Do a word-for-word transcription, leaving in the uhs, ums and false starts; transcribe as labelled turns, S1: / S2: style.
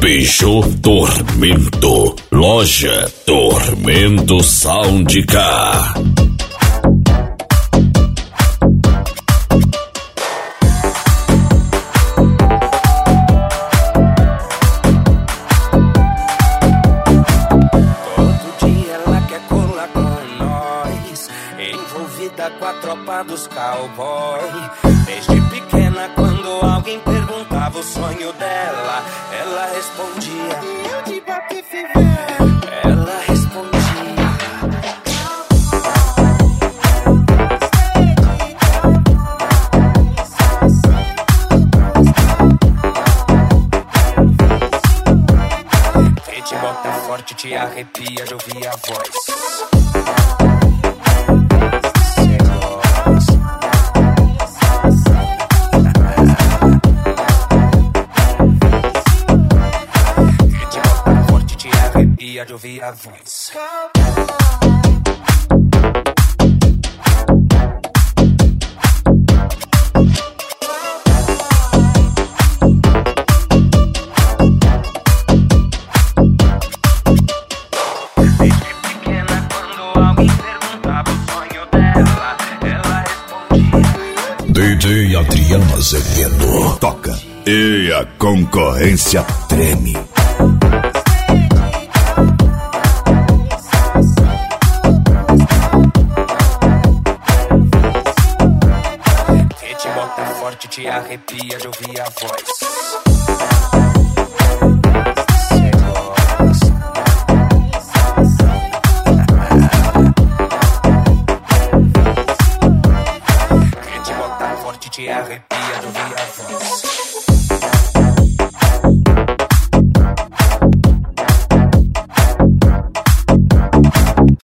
S1: Bijou Tormento. Loja Tormento Soundcar.
S2: Envolvida com a tropa dos cowboy. Desde pequena, quando alguém perguntava o sonho dela, ela respondia: eu de bote fivel. Ela respondia. Te bota forte, te arrepia de ouvir a voz. De ouvir a voz. Desde pequena, quando alguém perguntava o sonho dela, ela respondia.
S1: D J Adriano Azevedo toca e a concorrência treme.
S2: Forte, te arrepia de ouvir a voz. Quem te bota forte, te arrepia de ouvir a voz.